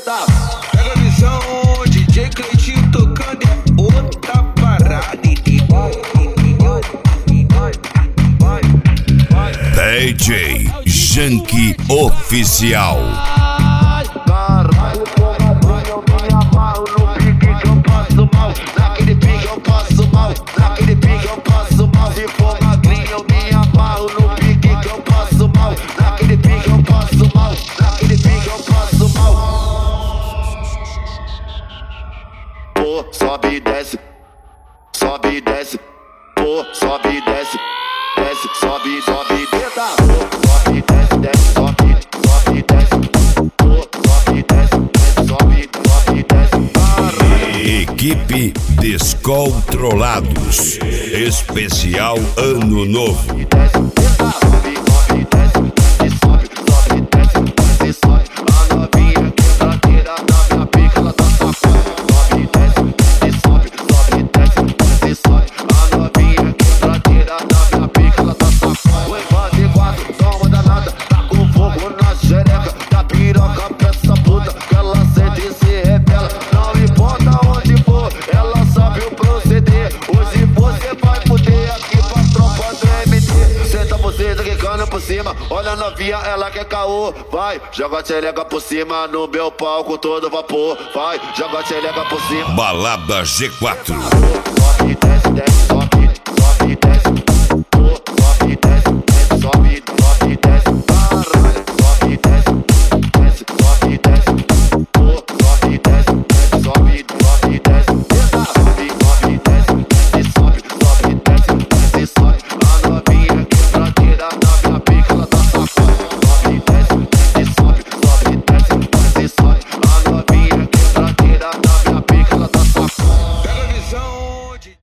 Tenta, pega a visão, DJ Cleitinho tocando é outra parada. DJ Janky Oficial. Caralho, eu me amarro no pique que eu passo mal. Naquele pique eu passo mal. Naquele pique eu passo mal. Se for magrinho eu me amarro no pique que eu passo mal. Naquele pique eu passo mal. Naquele pique eu passo mal. Pô, sobe e desce. Sobe e desce. Pô, sobe e desce. Desce, sobe, sobe, tenta. Sobe, desce, desce, sobe, sobe, desce. Sobe, desce, desce, sobe, sobe, desce. Equipe Descontrolados. Especial Ano Novo. Sobe, sobe, desce, desce, sobe, sobe, desce, desce, sobe. A novinha quebradeira na minha pica, ela tá safada. Sobe, desce, desce, sobe, sobe, desce, desce, sobe. A novinha quebradeira na minha pica, ela tá safada. O Evandro e quatro, toma danada, tá com fogo na xereca. Da piroca pra essa puta, que ela sente e se revela. Não importa onde for, ela sabe o proceder. Hoje você vai poder aqui pra tropa do MD. Senta você, tá quicando por cima. Olha a novinha, ela quer caô. Vai, joga a xereca por cima no meu palco todo vapor. Vai, joga a xereca por cima. Balada G4.